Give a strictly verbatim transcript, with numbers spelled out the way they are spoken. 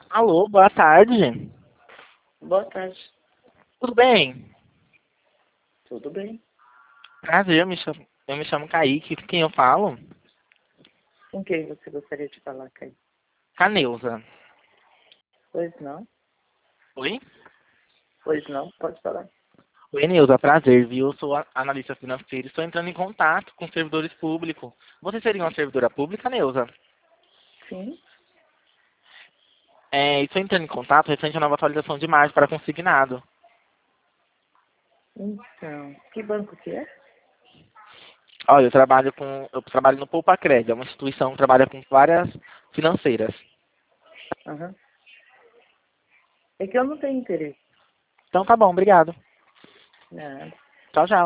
Alô, boa tarde. Boa tarde. Tudo bem? Tudo bem? Prazer, eu me chamo, eu me chamo Kaique. Com quem eu falo? Com quem você gostaria de falar, Caio? Caneuza. Pois não? Oi? Pois não? Pode falar. Oi, Neuza, prazer, viu? Eu sou a- analista financeiro e estou entrando em contato com servidores públicos. Você seria uma servidora pública, Neuza? Sim? É, estou entrando em contato referente à nova atualização de margem para consignado. Então, que banco que é? Olha, eu trabalho com, eu trabalho no Poupa Crédito, é uma instituição que trabalha com várias financeiras. Aham. É que eu não tenho interesse. Então tá bom, obrigado. Nada. Tchau, tchau.